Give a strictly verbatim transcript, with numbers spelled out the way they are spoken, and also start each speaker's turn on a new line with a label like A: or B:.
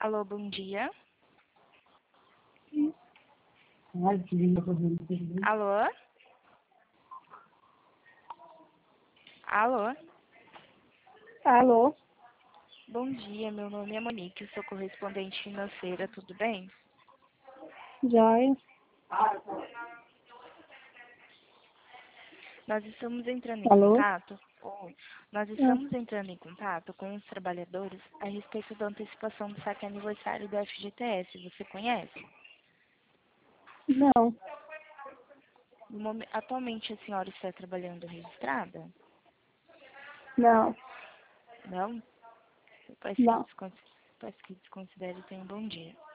A: Alô, bom dia. Alô? Alô?
B: Alô?
A: Bom dia, meu nome é Monique, eu sou correspondente financeira, tudo bem?
B: Joia?
A: Nós estamos entrando em
B: Alô?
A: contato. Oi. Nós
B: Ah,
A: estamos entrando em contato com os trabalhadores a respeito da antecipação do saque aniversário do F G T S. Você conhece?
B: não,
A: No momen- Atualmente a senhora está trabalhando registrada?
B: não,
A: Não? Peço que
B: não.
A: descon- peço que desconsidere e tenha um bom dia.